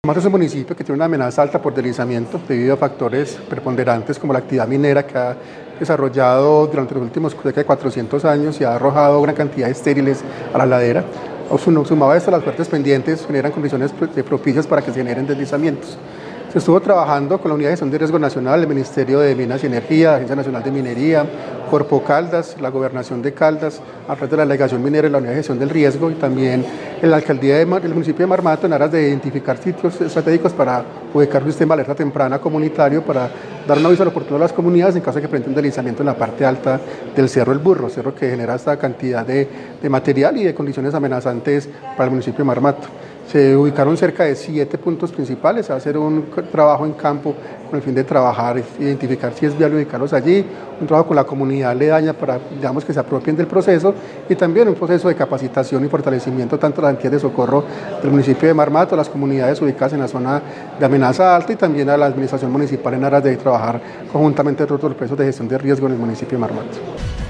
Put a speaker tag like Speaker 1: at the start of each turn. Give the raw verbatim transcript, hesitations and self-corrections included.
Speaker 1: Marmato es un municipio que tiene una amenaza alta por deslizamiento debido a factores preponderantes como la actividad minera que ha desarrollado durante los últimos cerca de cuatrocientos años y ha arrojado una cantidad de estériles a la ladera. Sumado a esto, las fuertes pendientes generan condiciones propicias para que se generen deslizamientos. Se estuvo trabajando con la Unidad de Gestión de Riesgo Nacional, el Ministerio de Minas y Energía, la Agencia Nacional de Minería, Corpo Caldas, la Gobernación de Caldas, a través de la Delegación Minera y la Unidad de Gestión del Riesgo, y también en la Alcaldía del municipio de Marmato, en aras de identificar sitios estratégicos para ubicar un sistema de alerta temprana comunitario para dar un aviso oportuno a las comunidades en caso de que presente un deslizamiento en la parte alta del Cerro El Burro, cerro que genera esta cantidad de, de material y de condiciones amenazantes para el municipio de Marmato. Se ubicaron cerca de siete puntos principales, se va a hacer un trabajo en campo con el fin de trabajar, identificar si es viable ubicarlos allí, un trabajo con la comunidad aledaña para, digamos, que se apropien del proceso, y también un proceso de capacitación y fortalecimiento tanto de las entidades de socorro del municipio de Marmato, las comunidades ubicadas en la zona de amenaza alta y también a la administración municipal en aras de trabajar conjuntamente todos los procesos de gestión de riesgo en el municipio de Marmato.